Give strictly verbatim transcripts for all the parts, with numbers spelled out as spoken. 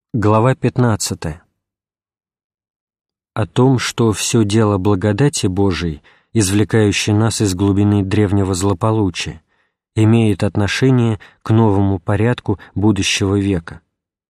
Глава пятнадцатая. О том, что все дело благодати Божией, извлекающей нас из глубины древнего злополучия, имеет отношение к новому порядку будущего века.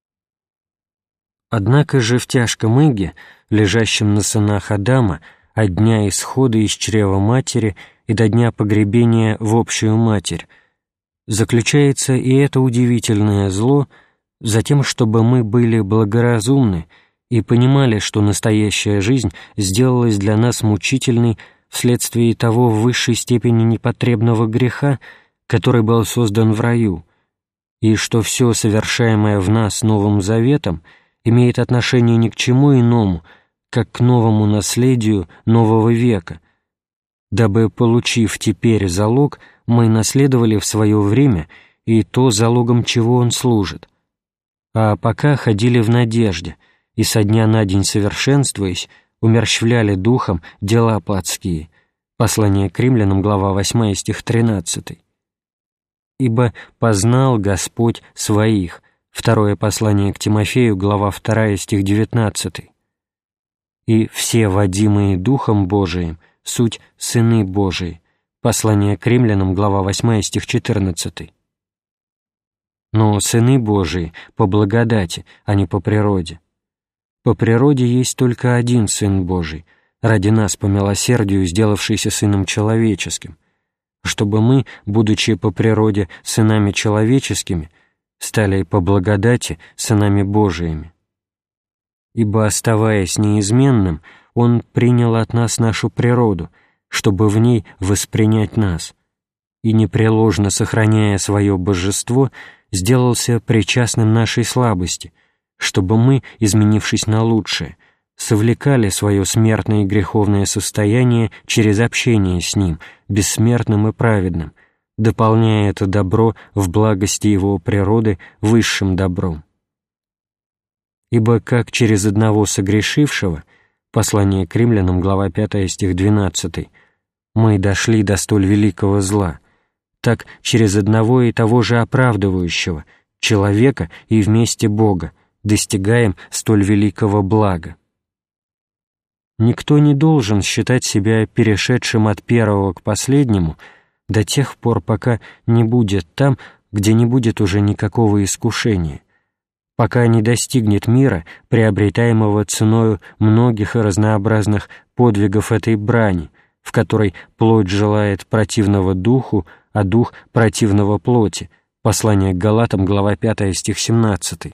Однако же в тяжком иге, лежащем на сынах Адама, от дня исхода из чрева матери и до дня погребения в общую матерь, заключается и это удивительное зло, затем, чтобы мы были благоразумны и понимали, что настоящая жизнь сделалась для нас мучительной вследствие того в высшей степени непотребного греха, который был создан в раю, и что все совершаемое в нас Новым Заветом имеет отношение ни к чему иному, как к новому наследию нового века, дабы, получив теперь залог, мы наследовали в свое время и то, залогом чего он служит, а пока ходили в надежде и со дня на день совершенствуясь, умерщвляли духом дела плотские. Послание к Римлянам, глава восьмая, стих тринадцатый. «Ибо познал Господь своих». Второе послание к Тимофею, глава вторая, стих девятнадцатый. «И все водимые Духом Божиим, суть сыны Божии». Послание к Римлянам, глава восьмая, стих четырнадцатый. Но сыны Божии по благодати, а не по природе. По природе есть только один Сын Божий, ради нас по милосердию сделавшийся Сыном Человеческим, чтобы мы, будучи по природе сынами человеческими, стали по благодати сынами Божиими. Ибо, оставаясь неизменным, Он принял от нас нашу природу, чтобы в ней воспринять нас, и, непреложно сохраняя свое божество, сделался причастным нашей слабости, чтобы мы, изменившись на лучшее, совлекали свое смертное и греховное состояние через общение с Ним, бессмертным и праведным, дополняя это добро в благости Его природы высшим добром. Ибо как через одного согрешившего, послание к Римлянам, глава пятая, стих двенадцатый, мы дошли до столь великого зла, так через одного и того же оправдывающего, человека и вместе Бога, достигаем столь великого блага. Никто не должен считать себя перешедшим от первого к последнему до тех пор, пока не будет там, где не будет уже никакого искушения, пока не достигнет мира, приобретаемого ценою многих и разнообразных подвигов этой брани, в которой плоть желает противного духу, а дух противного плоти. Послание к Галатам, глава пятая, стих семнадцатый.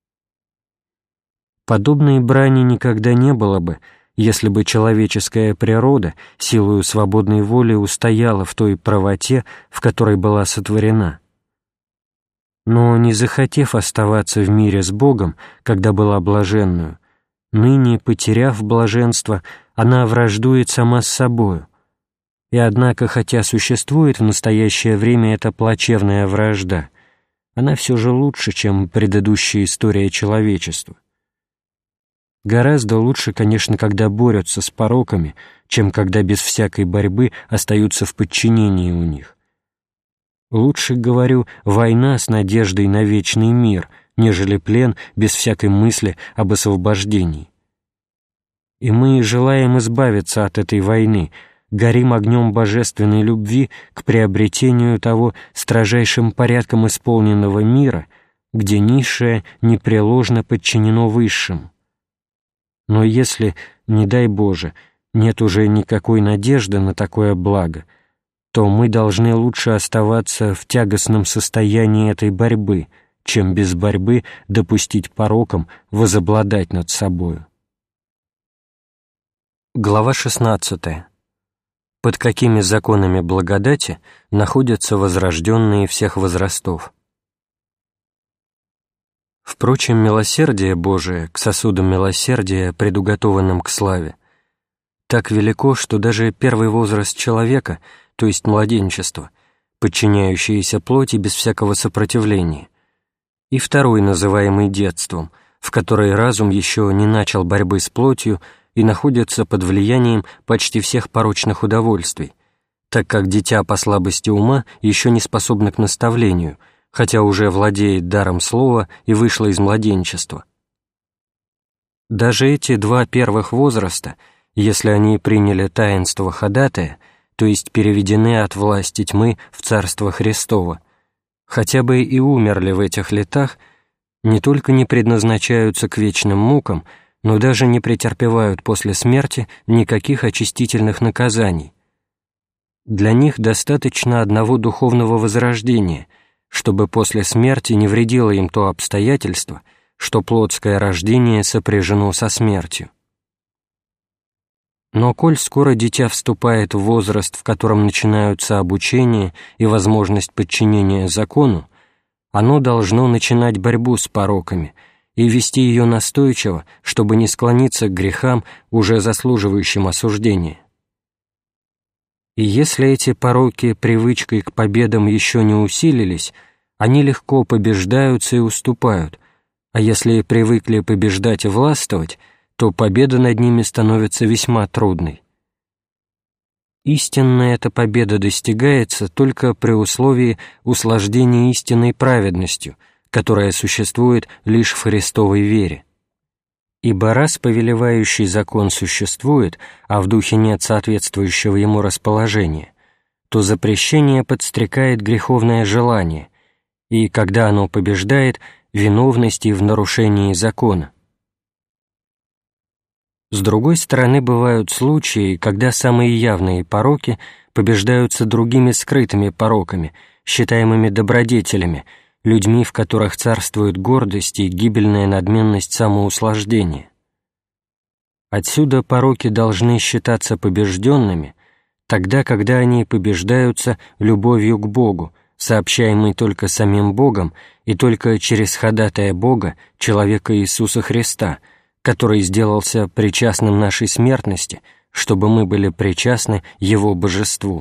Подобной брани никогда не было бы, если бы человеческая природа силою свободной воли устояла в той правоте, в которой была сотворена. Но, не захотев оставаться в мире с Богом, когда была блаженную, ныне, потеряв блаженство, она враждует сама с собою. И однако, хотя существует в настоящее время эта плачевная вражда, она все же лучше, чем предыдущая история человечества. Гораздо лучше, конечно, когда борются с пороками, чем когда без всякой борьбы остаются в подчинении у них. Лучше, говорю, война с надеждой на вечный мир, нежели плен без всякой мысли об освобождении. И мы желаем избавиться от этой войны, горим огнем божественной любви к приобретению того строжайшим порядком исполненного мира, где низшее непреложно подчинено высшему. Но если, не дай Боже, нет уже никакой надежды на такое благо, то мы должны лучше оставаться в тягостном состоянии этой борьбы, чем без борьбы допустить порокам возобладать над собою. Глава шестнадцатая. Под какими законами благодати находятся возрожденные всех возрастов? Впрочем, милосердие Божие к сосудам милосердия, предуготованным к славе, так велико, что даже первый возраст человека, то есть младенчество, подчиняющееся плоти без всякого сопротивления, и второй, называемый детством, в которой разум еще не начал борьбы с плотью и находится под влиянием почти всех порочных удовольствий, так как дитя по слабости ума еще не способно к наставлению, хотя уже владеет даром слова и вышло из младенчества. Даже эти два первых возраста, если они приняли таинство ходатая, то есть переведены от власти тьмы в Царство Христово, хотя бы и умерли в этих летах, не только не предназначаются к вечным мукам, но даже не претерпевают после смерти никаких очистительных наказаний. Для них достаточно одного духовного возрождения, чтобы после смерти не вредило им то обстоятельство, что плотское рождение сопряжено со смертью. Но коль скоро дитя вступает в возраст, в котором начинаются обучение и возможность подчинения закону, оно должно начинать борьбу с пороками и вести ее настойчиво, чтобы не склониться к грехам, уже заслуживающим осуждения. И если эти пороки привычкой к победам еще не усилились, они легко побеждаются и уступают, а если привыкли побеждать и властвовать, то победа над ними становится весьма трудной. Истинная эта победа достигается только при условии услаждения истинной праведностью, которая существует лишь в Христовой вере. Ибо раз повелевающий закон существует, а в духе нет соответствующего ему расположения, то запрещение подстрекает греховное желание, и, когда оно побеждает, виновность и в нарушении закона. С другой стороны, бывают случаи, когда самые явные пороки побеждаются другими скрытыми пороками, считаемыми добродетелями, людьми, в которых царствует гордость и гибельная надменность самоуслаждения. Отсюда пороки должны считаться побежденными, тогда, когда они побеждаются любовью к Богу, сообщаемой только самим Богом и только через ходатая Бога, человека Иисуса Христа, который сделался причастным нашей смертности, чтобы мы были причастны Его божеству.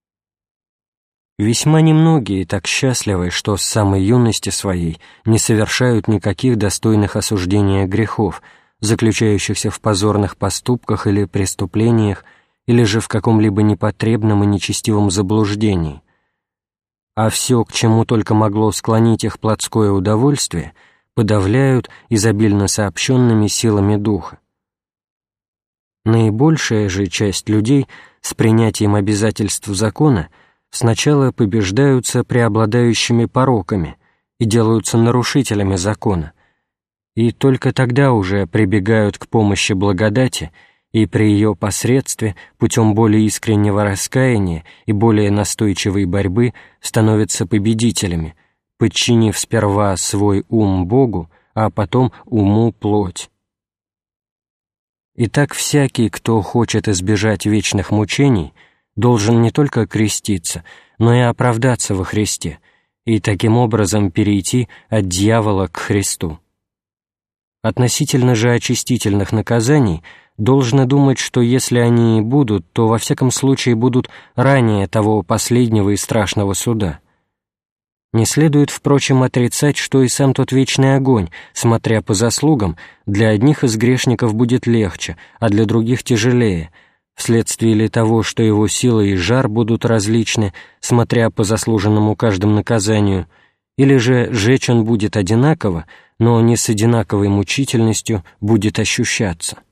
Весьма немногие так счастливы, что с самой юности своей не совершают никаких достойных осуждения грехов, заключающихся в позорных поступках или преступлениях, или же в каком-либо непотребном и нечестивом заблуждении. А все, к чему только могло склонить их плотское удовольствие, подавляют изобильно сообщенными силами духа. Наибольшая же часть людей с принятием обязательств закона сначала побеждаются преобладающими пороками и делаются нарушителями закона, и только тогда уже прибегают к помощи благодати и при ее посредстве, путем более искреннего раскаяния и более настойчивой борьбы, становятся победителями, подчинив сперва свой ум Богу, а потом уму плоть. Итак, всякий, кто хочет избежать вечных мучений, должен не только креститься, но и оправдаться во Христе, и таким образом перейти от дьявола к Христу. Относительно же очистительных наказаний должно думать, что если они и будут, то во всяком случае будут ранее того последнего и страшного суда. Не следует, впрочем, отрицать, что и сам тот вечный огонь, смотря по заслугам, для одних из грешников будет легче, а для других тяжелее, вследствие ли того, что его сила и жар будут различны, смотря по заслуженному каждому наказанию, или же жечь он будет одинаково, но не с одинаковой мучительностью будет ощущаться.